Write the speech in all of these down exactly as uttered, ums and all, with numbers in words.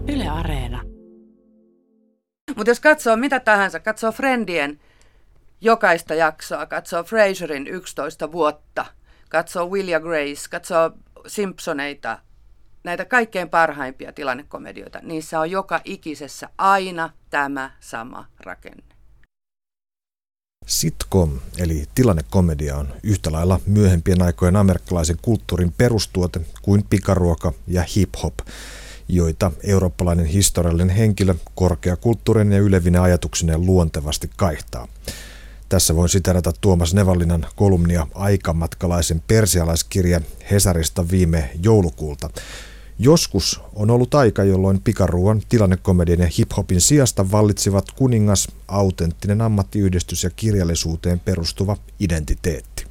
Yle Areena. Mutta jos katsoo mitä tahansa, katsoo Friendien jokaista jaksoa, katsoo Frasierin yksitoista vuotta, katsoo Will ja Grace, katsoo Simpsoneita, näitä kaikkein parhaimpia tilannekomedioita, niissä on joka ikisessä aina tämä sama rakenne. Sitcom, eli tilannekomedia, on yhtä lailla myöhempien aikojen amerikkalaisen kulttuurin perustuote kuin pikaruoka ja hip-hop, joita eurooppalainen historiallinen henkilö korkeakulttuurinen ja ylevinen ajatuksineen luontevasti kaihtaa. Tässä voin siterata Tuomas Nevallinan kolumnia aikamatkalaisen persialaiskirja Hesarista viime joulukuulta. Joskus on ollut aika, jolloin pikaruuan, tilannekomedian ja hiphopin sijasta vallitsivat kuningas, autenttinen ammattiyhdistys ja kirjallisuuteen perustuva identiteetti.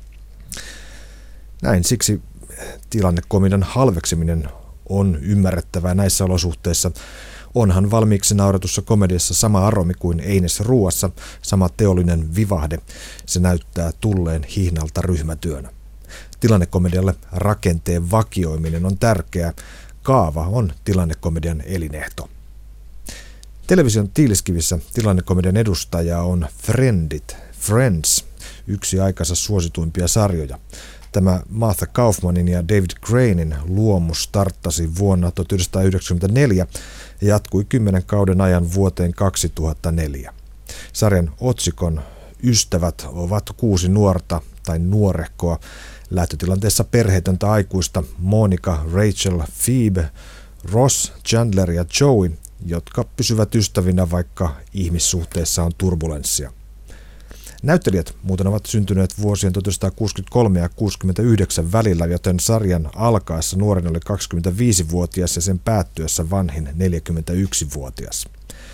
Näin siksi tilannekomedian halveksiminen on ymmärrettävää näissä olosuhteissa. Onhan valmiiksi nauretussa komediassa sama aromi kuin einesessä ruuassa, sama teollinen vivahde. Se näyttää tulleen hihnalta ryhmätyönä. Tilannekomedialle rakenteen vakioiminen on tärkeää. Kaava on tilannekomedian elinehto. Television tiiliskivissä tilannekomedian edustaja on Friendit, Friends, yksi aikansa suosituimpia sarjoja. Tämä Martha Kaufmanin ja David Cranein luomus starttasi vuonna tuhatyhdeksänsataayhdeksänkymmentäneljä ja jatkui kymmenen kauden ajan vuoteen kaksituhattaneljä. Sarjan otsikon ystävät ovat kuusi nuorta tai nuorehkoa, lähtötilanteessa perheetöntä aikuista Monica, Rachel, Phoebe, Ross, Chandler ja Joey, jotka pysyvät ystävinä, vaikka ihmissuhteessa on turbulenssia. Näyttelijät muuten ovat syntyneet vuosien tuhatyhdeksänsataakuusikymmentäkolme ja kuusikymmentäyhdeksän välillä, joten sarjan alkaessa nuorin oli kaksikymmentäviisivuotias ja sen päättyessä vanhin neljäkymmentäyksivuotias.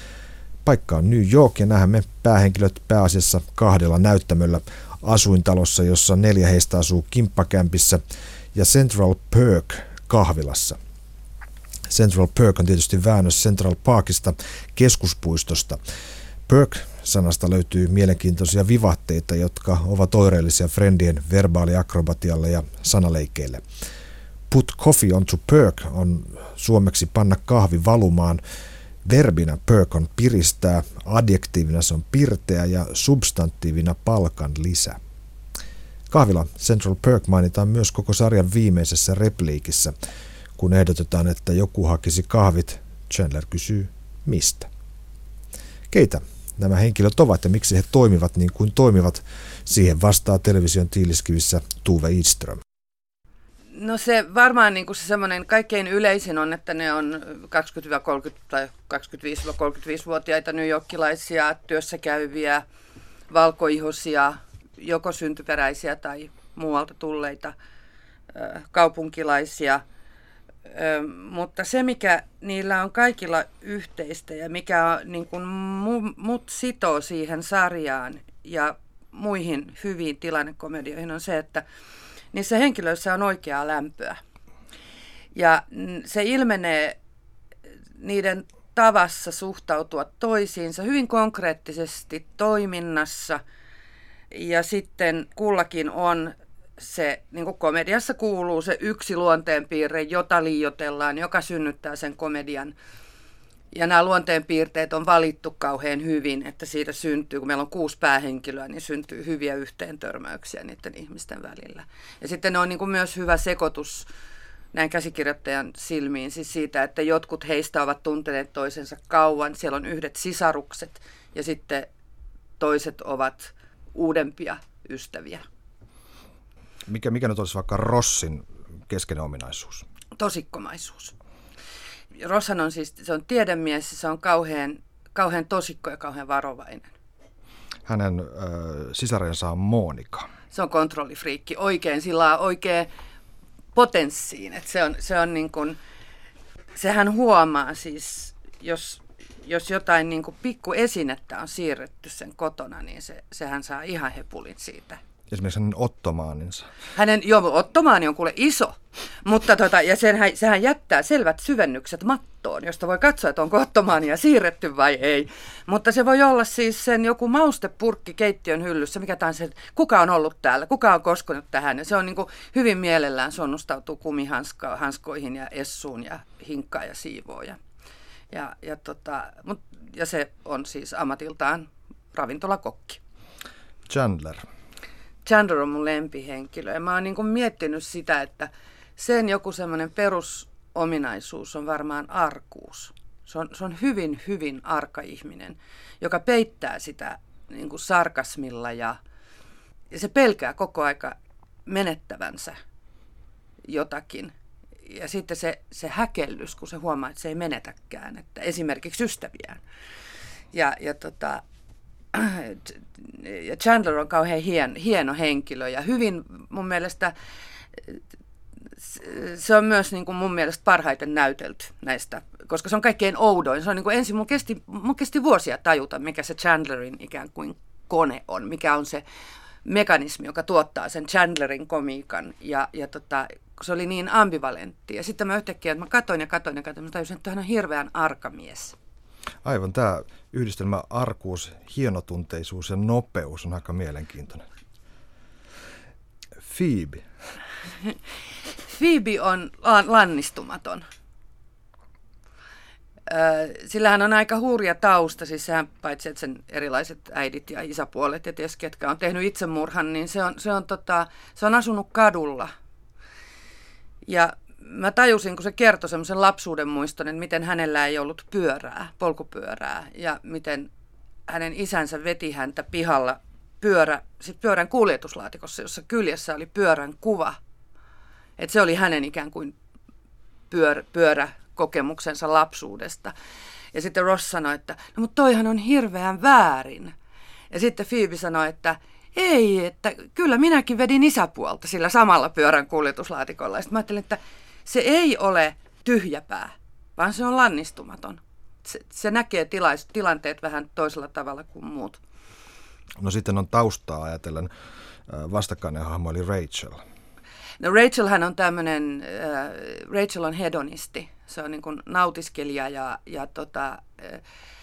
Paikka on New York ja näemme päähenkilöt pääasiassa kahdella näyttämöllä, asuintalossa, jossa neljä heistä asuu kimppakämpissä, ja Central Perk kahvilassa. Central Perk on tietysti väännös Central Parkista, keskuspuistosta. Perk-sanasta löytyy mielenkiintoisia vivahteita, jotka ovat oireellisia Friendien verbaaliakrobatialle ja sanaleikeille. Put coffee onto perk on suomeksi panna kahvi valumaan. Verbinä perk on piristää, adjektiivina se on pirteä ja substantiivina palkan lisä. Kahvila Central Perk mainitaan myös koko sarjan viimeisessä repliikissä. Kun ehdotetaan, että joku hakisi kahvit, Chandler kysyy mistä. Keitä nämä henkilöt ovat ja miksi he toimivat niin kuin toimivat, siihen vastaa television tiiliskivissä Tuve Idström. No se varmaan niin kuin se semmoinen kaikkein yleisin on, että ne on kaksikymmentä kolmekymmentä tai kaksikymmentäviisi kolmekymmentäviisivuotiaita newyorkilaisia, työssäkäyviä, valkoihoisia, joko syntyperäisiä tai muualta tulleita kaupunkilaisia. Mutta se, mikä niillä on kaikilla yhteistä ja mikä niin kuin mut sitoo siihen sarjaan ja muihin hyviin tilannekomedioihin on se, että niissä henkilöissä on oikeaa lämpöä. Ja se ilmenee niiden tavassa suhtautua toisiinsa hyvin konkreettisesti toiminnassa. Ja sitten kullakin on se, niin kuin komediassa kuuluu, se yksi luonteenpiirre, jota liioitellaan, joka synnyttää sen komedian. Ja nämä luonteenpiirteet on valittu kauhean hyvin, että siitä syntyy, kun meillä on kuusi päähenkilöä, niin syntyy hyviä yhteentörmäyksiä niiden ihmisten välillä. Ja sitten ne on niin kuin myös hyvä sekoitus näin käsikirjoittajan silmiin, siis siitä, että jotkut heistä ovat tunteneet toisensa kauan, siellä on yhdet sisarukset ja sitten toiset ovat uudempia ystäviä. Mikä, mikä nyt olisi vaikka Rossin keskeinen ominaisuus? Tosikkomaisuus. Rosshan on siis, se on tiedemies, se on kauhean, kauhean tosikko ja kauhean varovainen. Hänen äh, sisarensa on Monica. Se on kontrollifriikki, oikein, sillä on oikein potenssiin. Että se on, se on niin kuin, sehän huomaa siis, jos, jos jotain niin kuin pikku esinettä on siirretty sen kotona, niin se, sehän saa ihan hepulin siitä. Esimerkiksi hänen ottomaaninsa. Hänen, joo, ottomaani on kuule iso, mutta tota, ja senhän, sehän jättää selvät syvennykset mattoon, josta voi katsoa, että onko ottomaania siirretty vai ei. Mutta se voi olla siis sen joku maustepurkki keittiön hyllyssä, mikä tahansa, kuka on ollut täällä, kuka on koskenut tähän. Ja se on niin kuin hyvin mielellään sonnustautuu kumihanskoihin ja essuun ja hinkkaa ja siivooja. Ja, ja, tota, mut, ja se on siis ammatiltaan ravintolakokki. Chandler. Chandler on mun lempihenkilö ja mä oon niin kuin miettinyt sitä, että sen joku semmoinen perusominaisuus on varmaan arkuus. Se on, se on hyvin, hyvin arka ihminen, joka peittää sitä niin kuin sarkasmilla ja, ja se pelkää koko aika menettävänsä jotakin. Ja sitten se, se häkellys, kun se huomaa, että se ei menetäkään, että esimerkiksi ystäviään. Ja, ja, tota, ja Chandler on kauhean hien, hieno henkilö ja hyvin mun mielestä se on myös niin kuin mun mielestä parhaiten näytelty näistä, koska se on kaikkein oudoin. Se on niin kuin ensin mun kesti, mun kesti vuosia tajuta, mikä se Chandlerin ikään kuin kone on, mikä on se mekanismi, joka tuottaa sen Chandlerin komiikan. Ja, ja tota, se oli niin ambivalentti. Ja sitten mä yhtäkkiä, että mä katoin ja katoin ja katoin, mä tajusin, että hän on hirveän arka mies. Aivan, tämä yhdistelmä arkuus, hienotunteisuus ja nopeus on aika mielenkiintoinen. Phoebe. Phoebe on lannistumaton. Sillä hän on aika hurja tausta, siis sehän paitsi että sen erilaiset äidit ja isäpuolet ja ties ketkä on tehnyt itsemurhan, niin se on, se on, tota, se on asunut kadulla. Ja mä tajusin, kun se kertoi semmoisen lapsuuden muiston, että miten hänellä ei ollut pyörää, polkupyörää, ja miten hänen isänsä veti häntä pihalla pyörä, sit pyörän kuljetuslaatikossa, jossa kyljessä oli pyörän kuva. Että se oli hänen ikään kuin pyör, pyöräkokemuksensa lapsuudesta. Ja sitten Ross sanoi, että no mutta toihan on hirveän väärin. Ja sitten Phoebe sanoi, että ei, että kyllä minäkin vedin isäpuolta sillä samalla pyörän kuljetuslaatikolla. Ja sitten mä ajattelin, että se ei ole tyhjäpää, vaan se on lannistumaton. Se, se näkee tilais, tilanteet vähän toisella tavalla kuin muut. No sitten on taustaa ajatellen vastakkainen hahmo eli Rachel. No Rachelhän on tämmöinen, äh, Rachel on hedonisti. Se on niin kuin nautiskelija ja, ja tota, äh,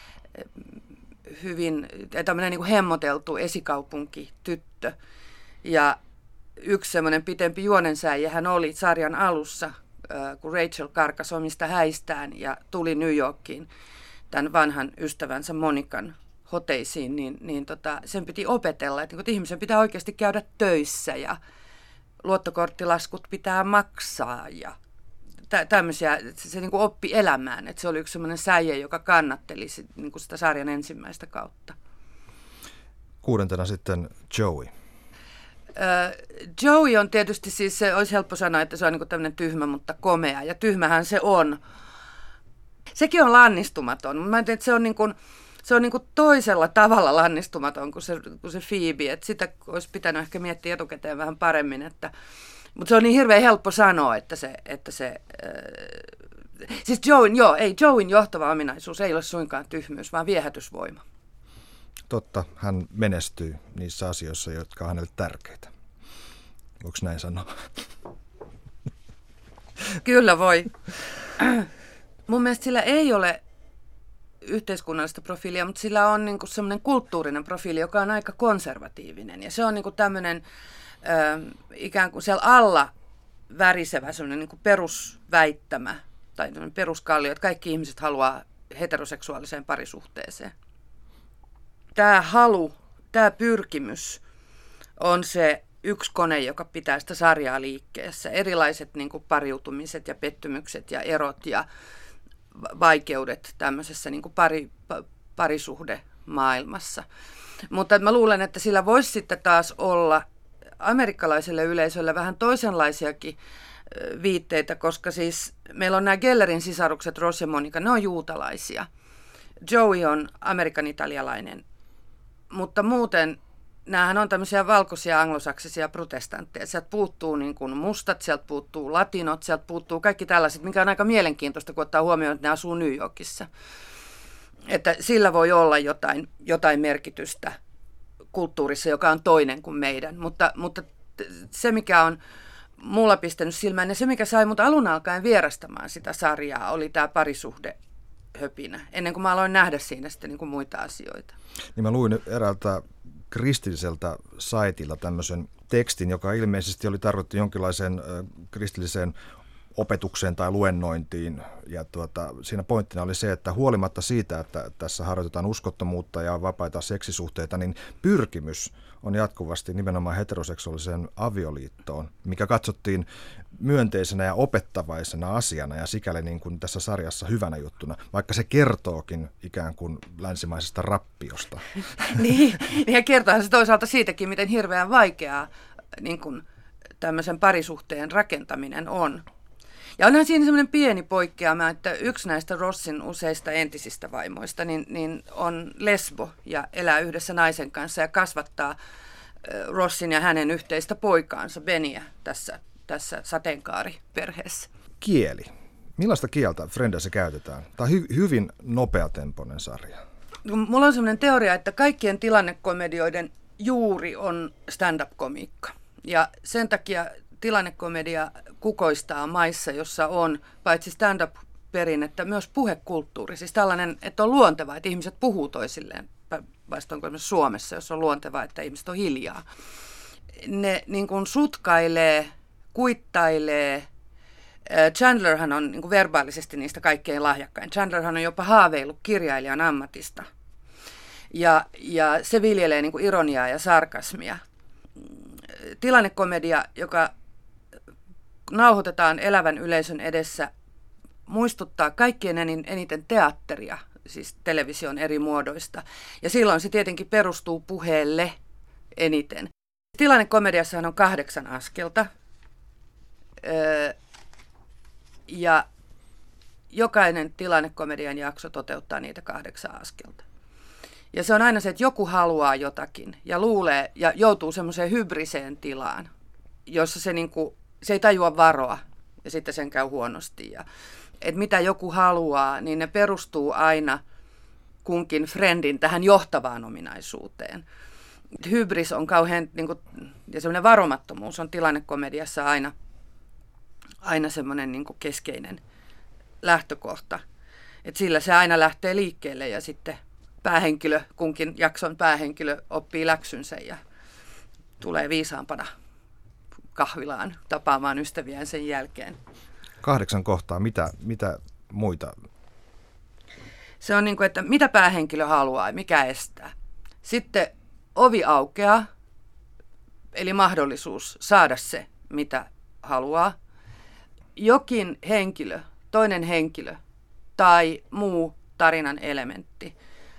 hyvin tämmöinen niin kuin hemmoteltu esikaupunkityttö. Ja yksi semmoinen pitempi juonensäijä hän oli sarjan alussa, äh, kun Rachel karkasi omista häistään ja tuli New Yorkiin tämän vanhan ystävänsä Monikan hoteisiin, niin, niin tota, sen piti opetella, että, niin, että ihmisen pitää oikeasti käydä töissä ja luottokorttilaskut pitää maksaa ja tä- tämmöisiä, se, se niin kuin oppi elämään, että se oli yksi semmoinen säijä, joka kannatteli sit, niin kuin sitä sarjan ensimmäistä kautta. Kuudentena sitten Joey. Öö, Joey on tietysti siis, se olisi helppo sanoa, että se on niin kuin tämmöinen tyhmä, mutta komea, ja tyhmähän se on. Sekin on lannistumaton, mutta mä ajattelin, että se on niin kuin Se on niin kuin toisella tavalla lannistumaton kuin se, kuin se Phoebe, että sitä olisi pitänyt ehkä miettiä etukäteen vähän paremmin, että, mutta se on niin hirveän helppo sanoa, että se, että se äh, siis Joeyn, joo, ei, Joeyn johtava ominaisuus ei ole suinkaan tyhmyys, vaan viehätysvoima. Totta, hän menestyy niissä asioissa, jotka on hänelle tärkeitä. Voiko näin sanoa? Kyllä voi. Mun mielestä sillä ei ole yhteiskunnallista profiilia, mutta sillä on niin kuin semmoinen kulttuurinen profiili, joka on aika konservatiivinen. Ja se on niin kuin tämmöinen ö, ikään kuin siellä alla värisevä semmoinen niin kuin perusväittämä tai peruskallio, että kaikki ihmiset haluaa heteroseksuaaliseen parisuhteeseen. Tämä halu, tämä pyrkimys on se yksi kone, joka pitää sitä sarjaa liikkeessä. Erilaiset niin kuin pariutumiset ja pettymykset ja erot ja vaikeudet tämmöisessä niin kuin pari, parisuhdemaailmassa. Mutta mä luulen, että sillä voisi sitten taas olla amerikkalaiselle yleisölle vähän toisenlaisiakin viitteitä, koska siis meillä on nämä Gellerin sisarukset, Ross ja Monica, ne on juutalaisia. Joey on amerikan-italialainen, mutta muuten näähän on tämmöisiä valkoisia anglosaksisia protestantteja. Sieltä puuttuu niin kuin mustat, sieltä puuttuu latinot, sieltä puuttuu kaikki tällaiset, mikä on aika mielenkiintoista, kun ottaa huomioon, että ne asuu New Yorkissa. Että sillä voi olla jotain, jotain merkitystä kulttuurissa, joka on toinen kuin meidän. Mutta, mutta se, mikä on mulla pistänyt silmään ja se, mikä sai mut alun alkaen vierastamaan sitä sarjaa, oli tämä parisuhdehöpinä, ennen kuin mä aloin nähdä siinä sitten niin kuin muita asioita. Niin mä luin eräältä kristilliseltä saitilla tämmöisen tekstin, joka ilmeisesti oli tarkoittu jonkinlaiseen äh, kristilliseen opetukseen tai luennointiin. Ja tuota, siinä pointtina oli se, että huolimatta siitä, että tässä harjoitetaan uskottomuutta ja vapaita seksisuhteita, niin pyrkimys on jatkuvasti nimenomaan heteroseksuaaliseen avioliittoon, mikä katsottiin myönteisenä ja opettavaisena asiana ja sikäli niin kuin tässä sarjassa hyvänä juttuna, vaikka se kertookin ikään kuin länsimaisesta rappiosta. Niin, ja kertoohan se toisaalta siitäkin, miten hirveän vaikeaa niin kuin tämmöisen parisuhteen rakentaminen on. Ja onhan siinä semmoinen pieni poikkeama, että yksi näistä Rossin useista entisistä vaimoista niin, niin on lesbo ja elää yhdessä naisen kanssa ja kasvattaa Rossin ja hänen yhteistä poikaansa, Beniä, tässä, tässä sateenkaariperheessä. Kieli. Millaista kieltä Frendessä käytetään? Tämä on hy- hyvin nopeatempoinen sarja. Mulla on semmoinen teoria, että kaikkien tilannekomedioiden juuri on stand-up-komiikka. Ja sen takia tilannekomedia kukoistaa maissa, jossa on paitsi stand-up-perinnettä, myös puhekulttuuri. Siis tällainen, että on luontevaa, että ihmiset puhuu toisilleen, vastoin kuin Suomessa, jos on luontevaa, että ihmiset on hiljaa. Ne niin kuin sutkailee, kuittailee. Chandlerhan on niin kuin verbaalisesti niistä kaikkein lahjakkain. Chandlerhan on jopa haaveillut kirjailijan ammatista. Ja, ja se viljelee niin kuin ironiaa ja sarkasmia. Tilannekomedia, joka nauhoitetaan elävän yleisön edessä, muistuttaa kaikkien eniten teatteria, siis television eri muodoista. Ja silloin se tietenkin perustuu puheelle eniten. Tilannekomediassahan on kahdeksan askelta. Öö, ja jokainen tilannekomedian jakso toteuttaa niitä kahdeksan askelta. Ja se on aina se, että joku haluaa jotakin ja luulee ja joutuu semmoiseen hybriseen tilaan, jossa se, niinku, se ei tajua varoa ja sitten sen käy huonosti. Ja, että mitä joku haluaa, niin ne perustuu aina kunkin friendin tähän johtavaan ominaisuuteen. Hybris on kauhean, niinku, ja semmoinen varomattomuus on tilannekomediassa aina, aina semmoinen niinku keskeinen lähtökohta. Että sillä se aina lähtee liikkeelle ja sitten päähenkilö, kunkin jakson päähenkilö oppii läksynsä ja tulee viisaampana kahvilaan tapaamaan ystäviään sen jälkeen. Kahdeksan kohtaa, mitä, mitä muita? Se on niin kuin, että mitä päähenkilö haluaa ja mikä estää. Sitten ovi aukeaa, eli mahdollisuus saada se, mitä haluaa. Jokin henkilö, toinen henkilö tai muu tarinan elementti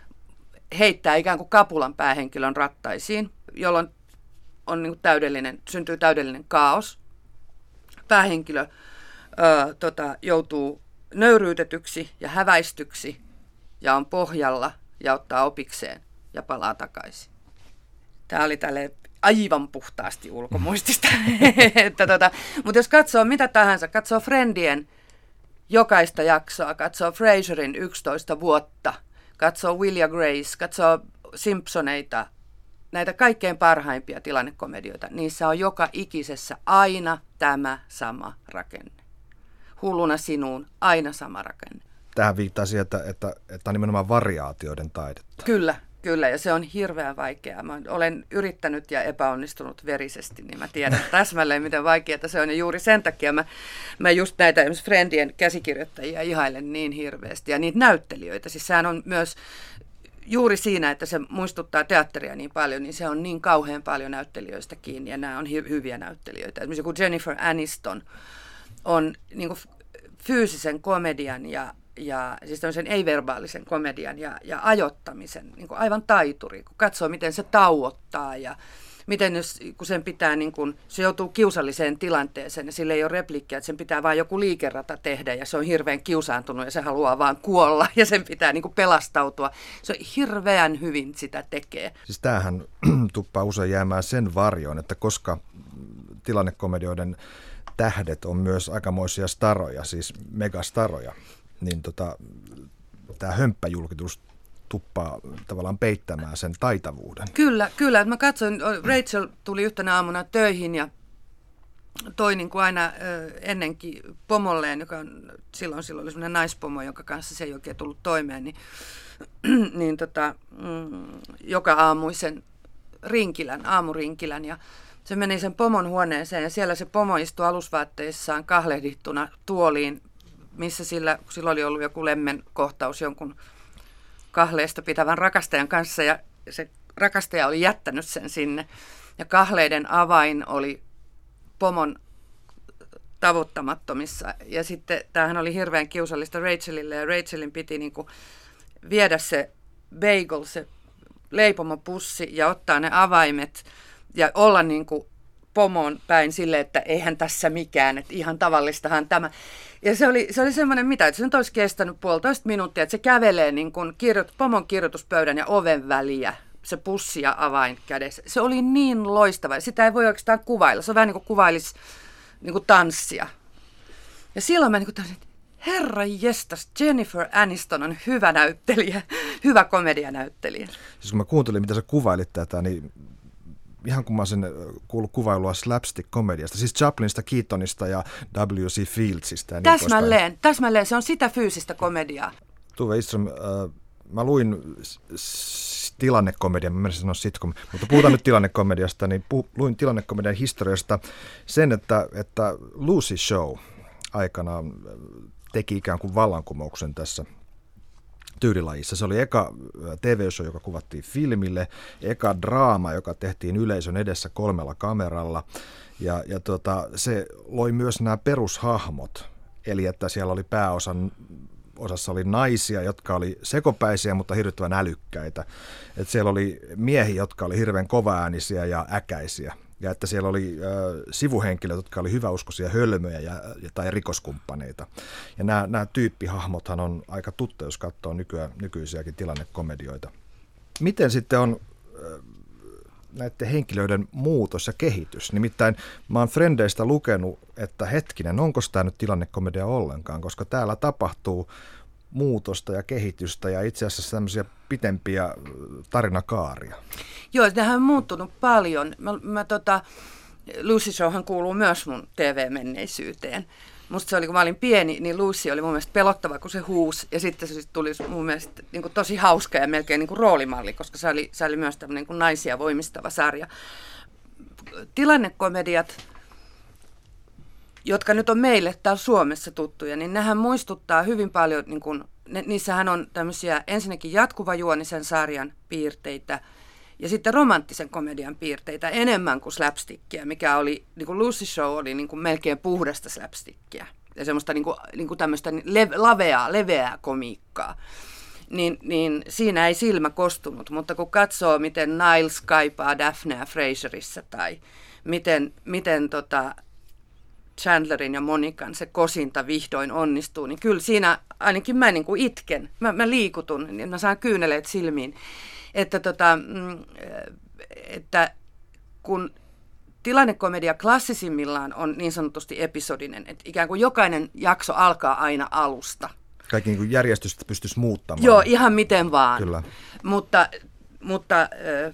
heittää ikään kuin kapulan päähenkilön rattaisiin, jolloin on niin kuin täydellinen, syntyy täydellinen kaos. Päähenkilö ö, tota, joutuu nöyryytetyksi ja häväistyksi ja on pohjalla ja ottaa opikseen ja palaa takaisin. Tämä oli tälleen aivan puhtaasti ulkomuistista. että tota, mutta jos katsoo mitä tahansa, katsoo Friendien jokaista jaksoa, katsoo Frasierin yksitoista vuotta, katsoo Will ja Grace, katsoo Simpsoneita, näitä kaikkein parhaimpia tilannekomedioita, niissä on joka ikisessä aina tämä sama rakenne. Hulluna sinuun, aina sama rakenne. Tähän viittaa siihen, että, että, että on nimenomaan variaatioiden taidetta. Kyllä, kyllä, ja se on hirveän vaikeaa. Mä olen yrittänyt ja epäonnistunut verisesti, niin mä tiedän täsmälleen, miten vaikeaa se on. Ja juuri sen takia mä, mä just näitä esimerkiksi Friendien käsikirjoittajia ihailen niin hirveästi, ja niitä näyttelijöitä. Siis sehän on myös juuri siinä, että se muistuttaa teatteria niin paljon, niin se on niin kauhean paljon näyttelijöistä kiinni, ja nämä on hy- hyviä näyttelijöitä. Esimerkiksi joku Jennifer Aniston on niin kuin fyysisen komedian ja, ja siis tämmöisen ei-verbaalisen komedian ja, ja ajoittamisen niin kuin aivan taituri, kun katsoo, miten se tauottaa ja miten jos, kun sen pitää, niin kun, se joutuu kiusalliseen tilanteeseen ja sillä ei ole replikkiä, että sen pitää vain joku liikerata tehdä ja se on hirveän kiusaantunut ja se haluaa vaan kuolla ja sen pitää niin kun pelastautua. Se on hirveän hyvin sitä tekee. Siis tämähän tuppaa usein jäämään sen varjoon, että koska tilannekomedioiden tähdet on myös aikamoisia staroja, siis megastaroja, niin tota, tämä hömppäjulkitus tuppaa tavallaan peittämään sen taitavuuden. Kyllä, kyllä. Mä katsoin, Rachel tuli yhtenä aamuna töihin ja toi niin kuin aina ennenkin pomolleen, joka on, silloin, silloin oli sellainen naispomo, jonka kanssa se ei oikein tullut toimeen, niin, niin tota, mm, joka aamuisen rinkilän, aamurinkilän ja Se meni sen pomon huoneeseen ja siellä se pomo istui alusvaatteissaan kahlehdittuna tuoliin, missä sillä, sillä oli ollut joku lemmen kohtaus jonkun kahleesta pitävän rakastajan kanssa ja se rakastaja oli jättänyt sen sinne. Ja kahleiden avain oli pomon tavoittamattomissa. Ja sitten tämähän oli hirveän kiusallista Rachelille ja Rachelin piti niin kuin viedä se bagel, se leipomopussi ja ottaa ne avaimet ja olla niin kuin pomoon päin silleen, että eihän tässä mikään, että ihan tavallistahan tämä. Ja se oli, se oli semmoinen mitä, että se nyt olisi kestänyt puolitoista minuuttia, että se kävelee niin kuin kirjoit, pomon kirjoituspöydän ja oven väliä, se pussi ja avain kädessä. Se oli niin loistava, sitä ei voi oikeastaan kuvailla, se on vähän niin kuin kuvailisi niin kuin tanssia. Ja silloin mä niin kuin tansin, että herra jestas, Jennifer Aniston on hyvä näyttelijä, hyvä komedianäyttelijä. Siis kun mä kuuntelin, mitä sä kuvailit tätä, niin ihan kun mä olisin kuullut kuvailua slapstick-komediasta, siis Chaplinista, Keatonista ja W C Fieldsistä. Ja niin täsmälleen, täsmälleen, se on sitä fyysistä komediaa. Tuve Isström, äh, mä luin tilannekomedian, mä menisin sanoa sitcom, mutta puhutaan nyt tilannekomediasta, niin puh, luin tilannekomedian historiasta sen, että, että Lucy Show aikanaan teki ikään kuin vallankumouksen tässä tyylilajissa. Se oli eka T V-show, joka kuvattiin filmille, eka draama, joka tehtiin yleisön edessä kolmella kameralla. Ja, ja tota, se loi myös nämä perushahmot, eli että siellä oli pääosan osassa oli naisia, jotka oli sekopäisiä, mutta hirvittävän älykkäitä. Että siellä oli miehiä, jotka oli hirveän kovaäänisiä ja äkäisiä. Ja että siellä oli äh, sivuhenkilöt, jotka oli hyväuskoisia hölmöjä ja, tai rikoskumppaneita. Ja nämä, nämä tyyppihahmothan on aika tuttu, jos katsoo nykyä, nykyisiäkin tilannekomedioita. Miten sitten on äh, näiden henkilöiden muutos ja kehitys? Nimittäin mä oon Frendeistä lukenut, että hetkinen, onko tämä nyt tilannekomedia ollenkaan, koska täällä tapahtuu muutosta ja kehitystä ja itse asiassa tämmöisiä pitempiä tarinakaaria. Joo, tämähän on muuttunut paljon. Mä, mä tota, Lucy Showhan kuuluu myös mun T V-menneisyyteen. Musta se oli, kun mä olin pieni, niin Lucy oli mun mielestä pelottava, kun se huusi. Ja sitten se tuli mun mielestä niin kuin tosi hauska ja melkein niin kuin roolimalli, koska se oli, se oli myös tämmöinen niin kuin naisia voimistava sarja. Tilannekomediat, jotka nyt on meille täällä Suomessa tuttuja, niin nehän muistuttaa hyvin paljon, niin kuin, ne, niissähän on tämmöisiä ensinnäkin jatkuvajuonisen sarjan piirteitä ja sitten romanttisen komedian piirteitä enemmän kuin slapstickia, mikä oli, niin kuin Lucy Show oli niin kuin melkein puhdasta slapstickia ja semmoista niin kuin, niin kuin tämmöistä lev, laveaa, leveää komiikkaa. Niin, niin siinä ei silmä kostunut, mutta kun katsoo, miten Niles kaipaa Daphnea Frasierissa tai miten, miten tota Chandlerin ja Monikan se kosinta vihdoin onnistuu, niin kyllä siinä ainakin mä niin kuin itken, mä, mä liikutun, niin mä saan kyyneleet silmiin, että, tota, että kun tilannekomedia klassisimmillaan on niin sanotusti episodinen, että ikään kuin jokainen jakso alkaa aina alusta. Kaikki niin kuin järjestystä pystyisi muuttamaan. Joo, ihan miten vaan. Kyllä. Mutta, mutta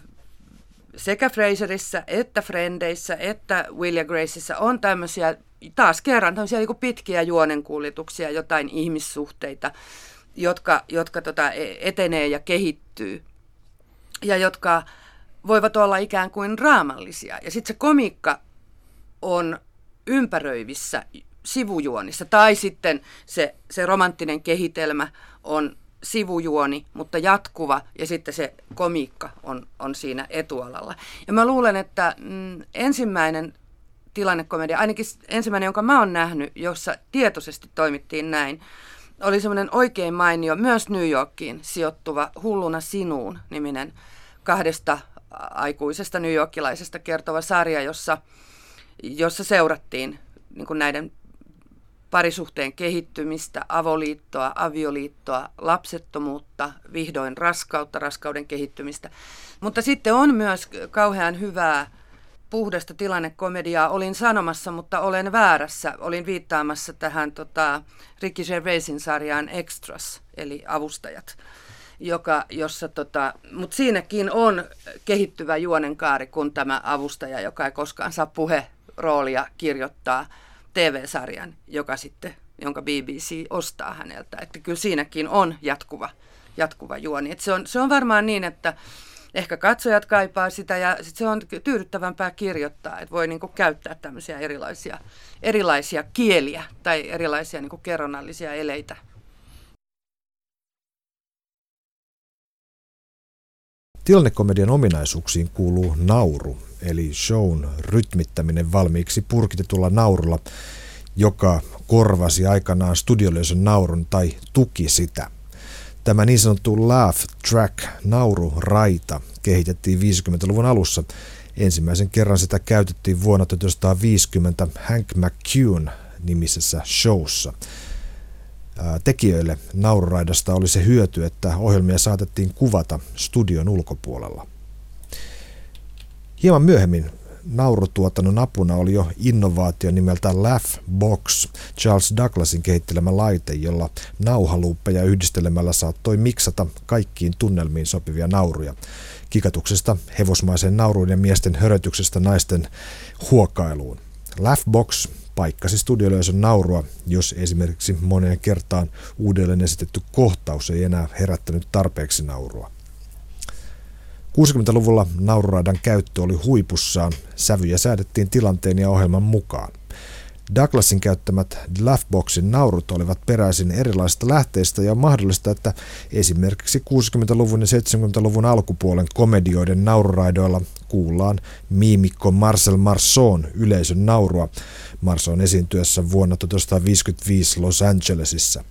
sekä Frasierissa, että Frendeissä, että Will ja Graceissa on tämmöisiä, taas kerran tämmöisiä niin kuin pitkiä juonenkuljetuksia, jotain ihmissuhteita, jotka, jotka tota etenee ja kehittyy ja jotka voivat olla ikään kuin draamallisia. Ja sitten se komiikka on ympäröivissä sivujuonissa tai sitten se, se romanttinen kehitelmä on sivujuoni, mutta jatkuva, ja sitten se komiikka on, on siinä etualalla. Ja mä luulen, että mm, ensimmäinen tilannekomedia, ainakin ensimmäinen, jonka mä oon nähnyt, jossa tietoisesti toimittiin näin, oli semmoinen oikein mainio, myös New Yorkiin sijoittuva Hulluna sinuun -niminen kahdesta aikuisesta New Yorkilaisesta kertova sarja, jossa, jossa seurattiin niin kuin näiden parisuhteen kehittymistä, avoliittoa, avioliittoa, lapsettomuutta, vihdoin raskautta, raskauden kehittymistä. Mutta sitten on myös kauhean hyvää puhdasta tilannekomediaa. Olin sanomassa, mutta olen väärässä. Olin viittaamassa tähän tota, Ricky Gervaisin sarjaan Extras, eli avustajat. Joka, jossa, tota, mutta siinäkin on kehittyvä juonenkaari, kun tämä avustaja, joka ei koskaan saa puheroolia, kirjoittaa T V-sarjan, joka sitten, jonka B B C ostaa häneltä. Että kyllä siinäkin on jatkuva, jatkuva juoni. Että se, on, se on varmaan niin, että ehkä katsojat kaipaa sitä ja sit se on tyydyttävämpää kirjoittaa, että voi niin kuin käyttää tämmöisiä erilaisia, erilaisia kieliä tai erilaisia niin kuin kerronnallisia eleitä. Tilannekomedian ominaisuuksiin kuuluu nauru, eli shown rytmittäminen valmiiksi purkitetulla naurulla, joka korvasi aikanaan studiolöysen naurun tai tuki sitä. Tämä niin sanottu laugh track, naururaita, kehitettiin viisikymmentäluvun alussa. Ensimmäisen kerran sitä käytettiin vuonna tuhatyhdeksänsataaviisikymmentä Hank McCune nimisessä showssa. Tekijöille naururaidasta oli se hyöty, että ohjelmia saatettiin kuvata studion ulkopuolella. Hieman myöhemmin naurutuotannon apuna oli jo innovaatio nimeltä Laugh Box, Charles Douglasin kehittelemä laite, jolla nauhaluuppeja yhdistelemällä saattoi miksata kaikkiin tunnelmiin sopivia nauruja. Kikatuksesta hevosmaiseen nauruun ja miesten hörötyksestä naisten huokailuun. Laugh Box paikkasi studiolöysen naurua, jos esimerkiksi moneen kertaan uudelleen esitetty kohtaus ei enää herättänyt tarpeeksi naurua. kuusikymmentäluvulla naururaidan käyttö oli huipussaan, sävyjä säädettiin tilanteen ja ohjelman mukaan. Douglasin käyttämät Laughboxin naurut olivat peräisin erilaisista lähteistä ja on mahdollista, että esimerkiksi kuusikymmentäluvun ja seitsemänkymmentäluvun alkupuolen komedioiden naururaidoilla kuullaan miimikko Marcel Marceau'n yleisön naurua Marceau'n esiintyessä vuonna tuhatyhdeksänsataaviisikymmentäviisi Los Angelesissa.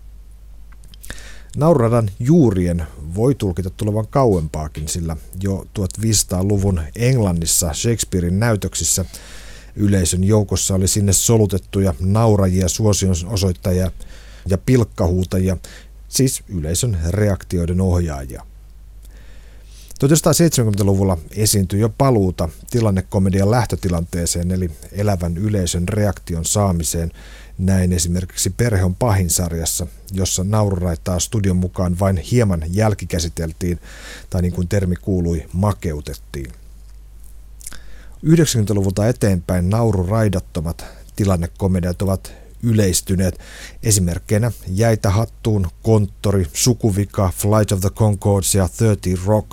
Naururadan juurien voi tulkita tulevan kauempaakin, sillä jo viisitoistasadan-luvun Englannissa Shakespearen näytöksissä yleisön joukossa oli sinne solutettuja naurajia, suosion osoittajia ja pilkkahuutajia, siis yleisön reaktioiden ohjaajia. tuhatyhdeksänsataaseitsemänkymmentäluvulla esiintyi jo paluuta tilannekomedian lähtötilanteeseen, eli elävän yleisön reaktion saamiseen. Näin esimerkiksi Perhe on pahin -sarjassa, jossa naururaitaa studion mukaan vain hieman jälkikäsiteltiin, tai niin kuin termi kuului, makeutettiin. yhdeksänkymmentäluvulta eteenpäin naururaidattomat tilannekomediat ovat yleistyneet. Esimerkkeinä Jäitä hattuun, Konttori, Sukuvika, Flight of the Conchords ja thirty Rock.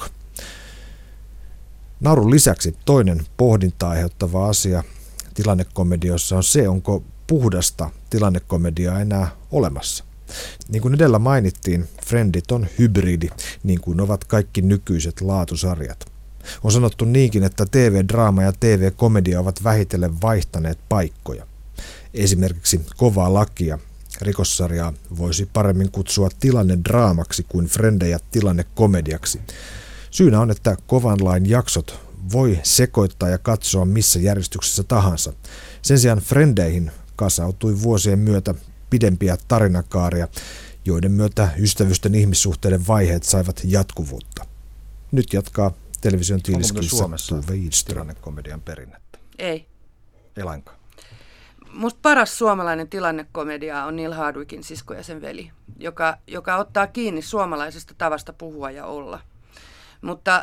Naurun lisäksi toinen pohdintaa aiheuttava asia tilannekomedioissa on se, onko puhdasta tilannekomediaa enää olemassa. Niin kuin edellä mainittiin, Friendit on hybridi, niin kuin ovat kaikki nykyiset laatusarjat. On sanottu niinkin, että T V-draama ja T V-komedia ovat vähitellen vaihtaneet paikkoja. Esimerkiksi Kovaa lakia, rikossarjaa, voisi paremmin kutsua tilannedraamaksi kuin Frendejä tilannekomediaksi. Syynä on, että Kovan lain jaksot voi sekoittaa ja katsoa missä järjestyksessä tahansa. Sen sijaan Frendeihin kasautui vuosien myötä pidempiä tarinakaaria, joiden myötä ystävysten ihmissuhteiden vaiheet saivat jatkuvuutta. Nyt jatkaa television tiiliskyissä Suomessa tilannekomedian perinnettä? Ei. Ei lainkaan. Musta paras suomalainen tilannekomedia on Neil Hardwickin Sisko ja sen veli, joka, joka ottaa kiinni suomalaisesta tavasta puhua ja olla. Mutta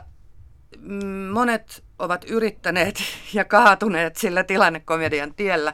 monet ovat yrittäneet ja kaatuneet sillä tilannekomedian tiellä.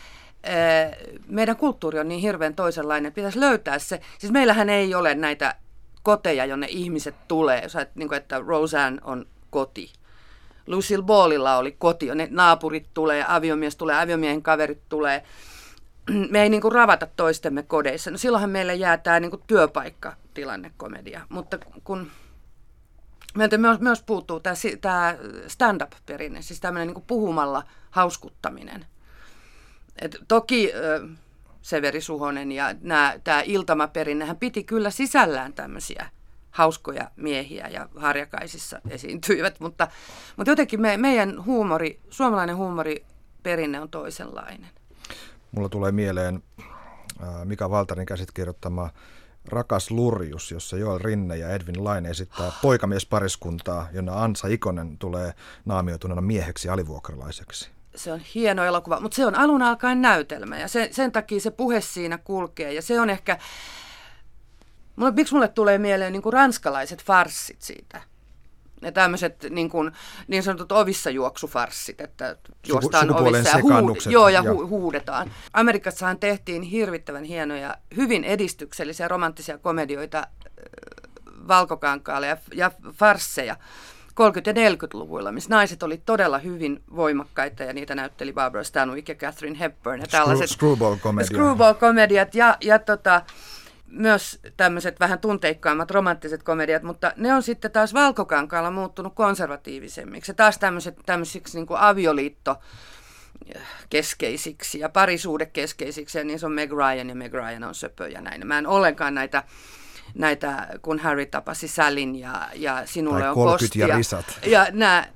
Meidän kulttuuri on niin hirveän toisenlainen, pitäisi löytää se. Siis meillähän ei ole näitä koteja, jonne ihmiset tulee. Sä, niin kuin, että Roseanne on koti. Lucille Ballilla oli koti, ne naapurit tulee, aviomies tulee, aviomiehen kaverit tulee. Me ei niin kuin ravata toistemme kodeissa. No silloinhan meille jää tämä niin kuin työpaikkatilannekomedia. Mutta kun meiltä myös, myös puuttuu tämä, tämä stand-up-perinne, siis tämmöinen niin kuin puhumalla hauskuttaminen. Et toki äh, Severi Suhonen ja nämä, tämä Iltama-perinnehän piti kyllä sisällään tämmöisiä hauskoja miehiä ja Harjakaisissa esiintyivät, mutta, mutta jotenkin me, meidän huumori, suomalainen huumoriperinne on toisenlainen. Mulla tulee mieleen Mika Valtarin käsikirjoittama Rakas Lurjus, jossa Joel Rinne ja Edwin Laine esittää poikamiespariskuntaa, jonne Ansa Ikonen tulee naamioituneena mieheksi alivuokralaiseksi. Se on hieno elokuva, mutta se on alun alkaen näytelmä ja se, sen takia se puhe siinä kulkee ja se on ehkä, mulle, miksi mulle tulee mieleen niin kuin ranskalaiset farssit siitä. Ja tämmöiset niin, kuin, niin sanotut ovissa juoksufarssit, että juostaan ovissa ja, huud- joo, ja hu- huudetaan. Amerikassahan tehtiin hirvittävän hienoja, hyvin edistyksellisiä romanttisia komedioita Valkokankaalle ja, ja farsseja kolmekymmentä- ja neljäkymmentäluvuilla, missä naiset oli todella hyvin voimakkaita ja niitä näytteli Barbara Stanwyck ja Katharine Hepburn ja tällaiset screwball-komediat. Screwball-komediat ja, ja tota, myös tämmöiset vähän tunteikkaammat romanttiset komediat, mutta ne on sitten taas valkokankaalla muuttunut konservatiivisemmiksi ja taas tämmöiset, tämmöisiksi niin kuin avioliitto keskeisiksi ja parisuudekeskeisiksi, ja niissä on Meg Ryan, ja Meg Ryan on söpö ja näin. Mä en ollenkaan näitä, näitä kun Harry tapasi Sallyn ja, ja sinulle tai on kolmekymmentä postia. ja risat. Ja nää,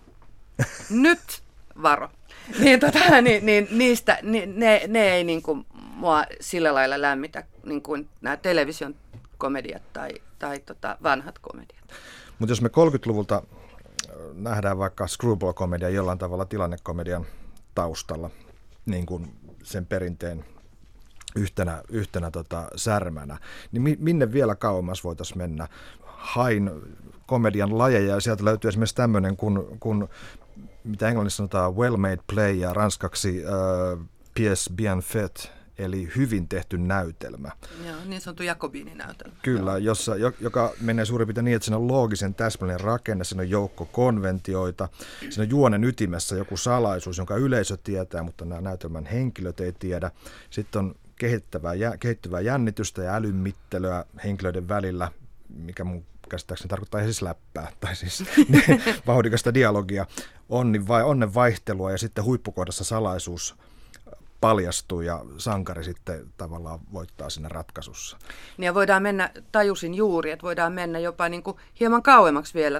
nyt varo. Niin, tota, niin, niin niistä, niin, ne, ne ei niin kuin mua sillä lailla lämmitä, niin kuin nämä television komediat tai, tai tota, vanhat komediat. Mutta jos me kolmekymmentäluvulta nähdään vaikka screwball-komedia jollain tavalla tilannekomedian taustalla, niin kuin sen perinteen yhtenä, yhtenä tota, särmänä, niin mi, minne vielä kauemmas voitaisiin mennä? Hain komedian lajeja, ja sieltä löytyy esimerkiksi tämmöinen, kun, kun mitä englannissa sanotaan well-made play, ja ranskaksi uh, pièce bien faite, eli hyvin tehty näytelmä. Joo, niin sanottu Jakobiini-näytelmä. Kyllä, jossa, joka menee suurin piirtein niin, että siinä on loogisen täsmällinen rakenne, siinä on joukko konventioita, siinä on juonen ytimessä joku salaisuus, jonka yleisö tietää, mutta nämä näytelmän henkilöt ei tiedä. Sitten on kehittyvää, kehittyvää jännitystä ja älymmittelyä henkilöiden välillä, mikä mun käsittääkseni tarkoittaa siis läppää, tai siis vauhdikasta dialogia, onni, vai, onnen vaihtelua ja sitten huippukohdassa salaisuus paljastuu ja sankari sitten tavallaan voittaa siinä ratkaisussa. Niin ja voidaan mennä, tajusin juuri, että voidaan mennä jopa niin kuin hieman kauemmaksi vielä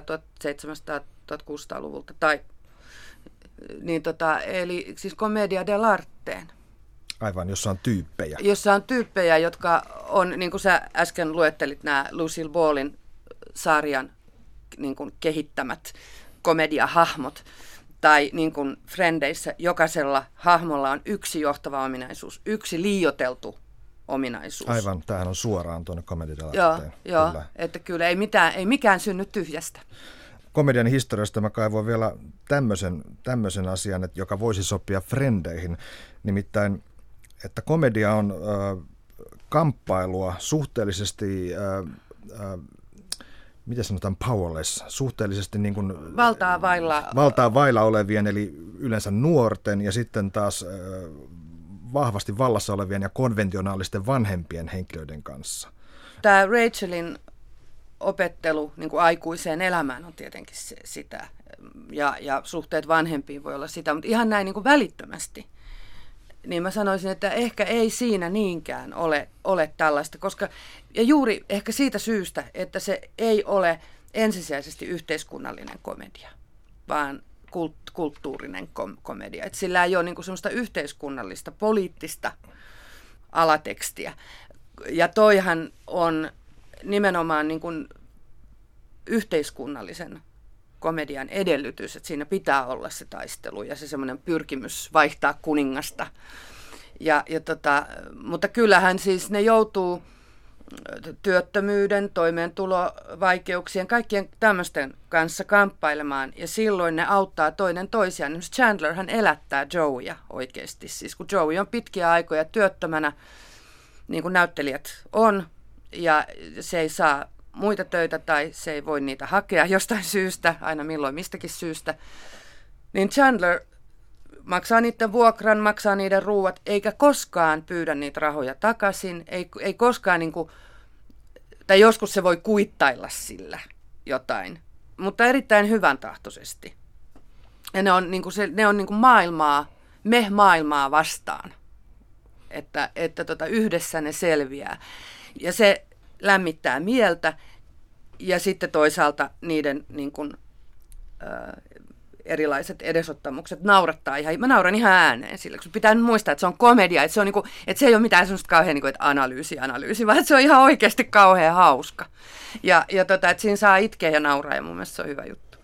tuhatseitsemänsataa-tuhatkuusisataaluvulta. Tai, niin tota, eli siis commedia dell'arteen. Aivan, jossa on tyyppejä. Jossa on tyyppejä, jotka on, niin kuin sä äsken luettelit, nämä Lucille Ballin sarjan niin kuin kehittämät komediahahmot. Tai niin kuin Frendeissä jokaisella hahmolla on yksi johtava ominaisuus, yksi liioiteltu ominaisuus. Aivan, tämähän on suoraan tuonne komedian Joo, joo, että kyllä ei, mitään, ei mikään synny tyhjästä. Komedian historiasta mä kaivoin vielä tämmöisen, tämmöisen asian, että joka voisi sopia Frendeihin, nimittäin, että komedia on äh, kamppailua suhteellisesti... Äh, äh, miten sanotaan powerless, suhteellisesti niin kuin valtaa vailla. valtaa vailla olevien, eli yleensä nuorten, ja sitten taas äh, vahvasti vallassa olevien ja konventionaalisten vanhempien henkilöiden kanssa. Tämä Rachelin opettelu niin kuin aikuiseen elämään on tietenkin se, sitä, ja, ja suhteet vanhempiin voi olla sitä, mutta ihan näin niin kuin välittömästi. Niin mä sanoisin, että ehkä ei siinä niinkään ole, ole tällaista, koska, ja juuri ehkä siitä syystä, että se ei ole ensisijaisesti yhteiskunnallinen komedia, vaan kult, kulttuurinen kom, komedia. Että sillä ei ole niin kuin semmoista yhteiskunnallista, poliittista alatekstiä. Ja toihan on nimenomaan niin kuin yhteiskunnallisen komedian edellytys, että siinä pitää olla se taistelu ja se semmoinen pyrkimys vaihtaa kuningasta. Ja, ja tota, mutta kyllähän siis ne joutuu työttömyyden, toimeentulovaikeuksien, kaikkien tämmöisten kanssa kamppailemaan, ja silloin ne auttaa toinen toisiaan. Esimerkiksi Chandler hän elättää Joeya oikeasti, siis kun Joey on pitkiä aikoja työttömänä, niin kuin näyttelijät on, ja se ei saa muita töitä tai se ei voi niitä hakea jostain syystä, aina milloin mistäkin syystä, niin Chandler maksaa niiden vuokran, maksaa niiden ruuat, eikä koskaan pyydä niitä rahoja takaisin, ei, ei koskaan, niin kuin, tai joskus se voi kuittailla sillä jotain, mutta erittäin hyvän tahtoisesti. Ja ne on, niin kuin se, ne on niin kuin maailmaa, me maailmaa vastaan, että, että tota, yhdessä ne selviää. Ja se lämmittää mieltä, ja sitten toisaalta niiden niin kuin, ä, erilaiset edesottamukset naurattaa ihan, mä nauran ihan ääneen sille, kun pitää muistaa, että se on komedia, että se, on niin kuin, että se ei ole mitään semmoista kauhean niin kuin, että analyysi, analyysi, vaan että se on ihan oikeasti kauhean hauska. Ja, ja tota, että siinä saa itkeä ja nauraa, ja mun mielestä se on hyvä juttu.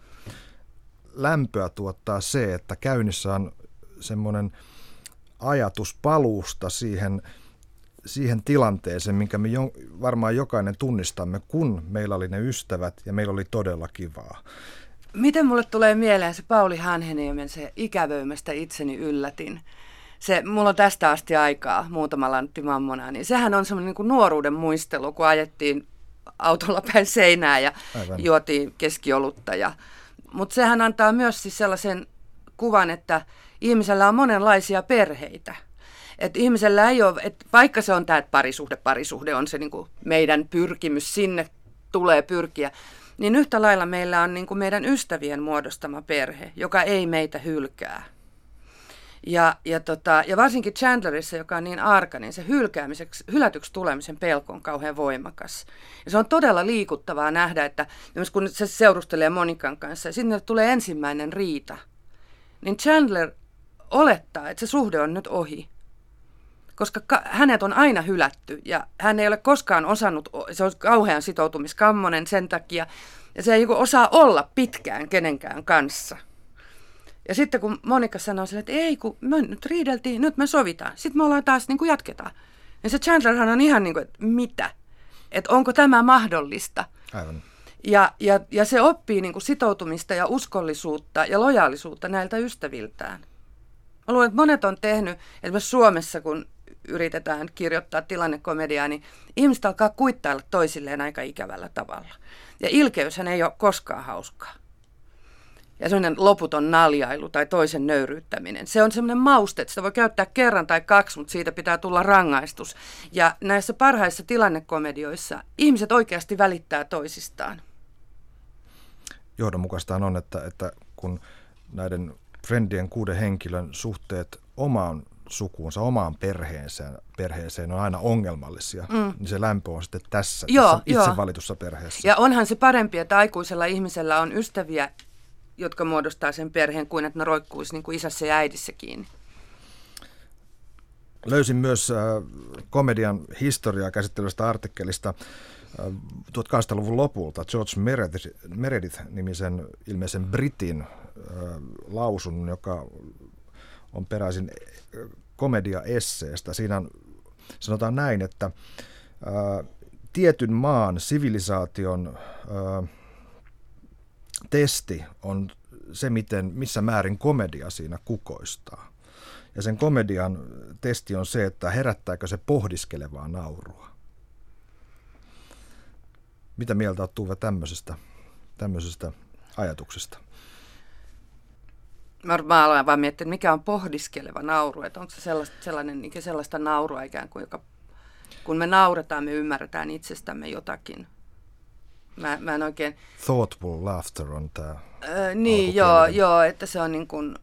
Lämpöä tuottaa se, että käynnissä on semmoinen ajatus paluusta siihen, siihen tilanteeseen, minkä me jo, varmaan jokainen tunnistamme, kun meillä oli ne ystävät ja meillä oli todella kivaa. Miten mulle tulee mieleen se Pauli Hanheniemen se ikävöimästä itseni yllätin. Se, mulla on tästä asti aikaa, muutama lantti mammona, niin sehän on semmoinen niin kuin nuoruuden muistelu, kun ajettiin autolla päin seinää ja Aivan. juotiin keskiolutta ja, Mutta sehän antaa myös siis sellaisen kuvan, että ihmisellä on monenlaisia perheitä. Että ihmisellä ei ole, että vaikka se on tämä, että parisuhde, parisuhde on se niin kuin meidän pyrkimys, sinne tulee pyrkiä, niin yhtä lailla meillä on niin kuin meidän ystävien muodostama perhe, joka ei meitä hylkää. Ja, ja, tota, ja varsinkin Chandlerissa, joka on niin arka, niin se hylkäämiseksi, hylätyksi tulemisen pelko on kauhean voimakas. Ja se on todella liikuttavaa nähdä, että kun se seurustelee Monikan kanssa ja sitten tulee ensimmäinen riita, niin Chandler olettaa, että se suhde on nyt ohi. Koska ka- hänet on aina hylätty ja hän ei ole koskaan osannut, se on kauhean sitoutumiskammonen sen takia, ja se ei osaa olla pitkään kenenkään kanssa. Ja sitten kun Monika sanoo sille, että ei, kun me nyt riideltiin, nyt me sovitaan. Sitten me ollaan taas niin kuin jatketaan. Ja se Chandlerhan on ihan niin kuin, että mitä? Että onko tämä mahdollista? Aivan. Ja, ja, ja se oppii niin kuin sitoutumista ja uskollisuutta ja lojaalisuutta näiltä ystäviltään. Mä luulen, että monet on tehnyt, esimerkiksi Suomessa, kun yritetään kirjoittaa tilannekomediaa, niin ihmiset alkaa kuittailla toisilleen aika ikävällä tavalla. Ja ilkeyshän ei ole koskaan hauskaa. Ja semmoinen loputon naljailu tai toisen nöyryyttäminen. Se on semmoinen mauste, että sitä voi käyttää kerran tai kaksi, mutta siitä pitää tulla rangaistus. Ja näissä parhaissa tilannekomedioissa ihmiset oikeasti välittää toisistaan. Johdonmukaistaan on, että, että kun näiden Friendien kuuden henkilön suhteet omaan sukuunsa, omaan perheeseen, perheeseen on aina ongelmallisia, mm. niin se lämpö on sitten tässä, joo, tässä itse joo. valitussa perheessä. Ja onhan se parempi, että aikuisella ihmisellä on ystäviä, jotka muodostaa sen perheen, kuin että ne roikkuisi niin kuin isässä ja äidissä kiinni. Löysin myös äh, komedian historiaa käsittelystä artikkelista äh, tuhatkahdeksansataaluvun lopulta George Meredith, Meredith-nimisen ilmeisen britin äh, lausunnon, joka on peräisin komedia-esseestä. Siinä sanotaan näin, että äh, tietyn maan sivilisaation äh, testi on se, miten, missä määrin komedia siinä kukoistaa. Ja sen komedian testi on se, että herättääkö se pohdiskelevaa naurua. Mitä mieltä olet, Tuve, tämmöisestä, tämmöisestä ajatuksesta? Mä aloin vaan miettiä, mikä on pohdiskeleva nauru. Että onko se sellaista, sellainen, sellaista naurua ikään kuin, joka, kun me nauretaan, me ymmärretään itsestämme jotakin. Mä, mä en oikein... Thoughtful laughter on tämä. Öö, niin, joo, joo, että se on niin kuin,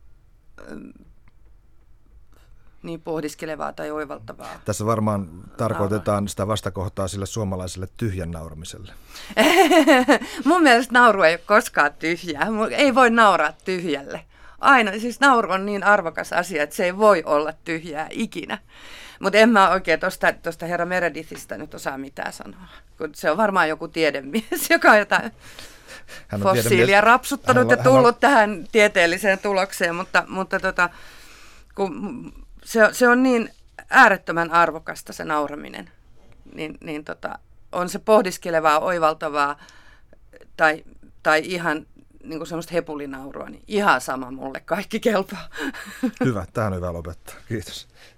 niin pohdiskelevaa tai oivaltavaa. Tässä varmaan tarkoitetaan sitä vastakohtaa sille suomalaiselle tyhjän nauramiselle. Mun mielestä nauru ei ole koskaan tyhjää. Ei voi nauraa tyhjälle. Aina, siis nauru on niin arvokas asia, että se ei voi olla tyhjää ikinä. Mutta en mä oikein tuosta herra Meredithistä nyt osaa mitään sanoa. Kun se on varmaan joku tiedemies, joka on jotain on fossiilia tiedemies. rapsuttanut on, ja tullut on... tähän tieteelliseen tulokseen. Mutta, mutta tota, kun se, se on niin äärettömän arvokasta se nauraminen. Niin, niin tota, on se pohdiskelevaa, oivaltavaa tai, tai ihan niin kuin semmoista hepulinaurua, niin ihan sama mulle, kaikki kelpaa. Hyvä, tähän on hyvä lopettaa. Kiitos.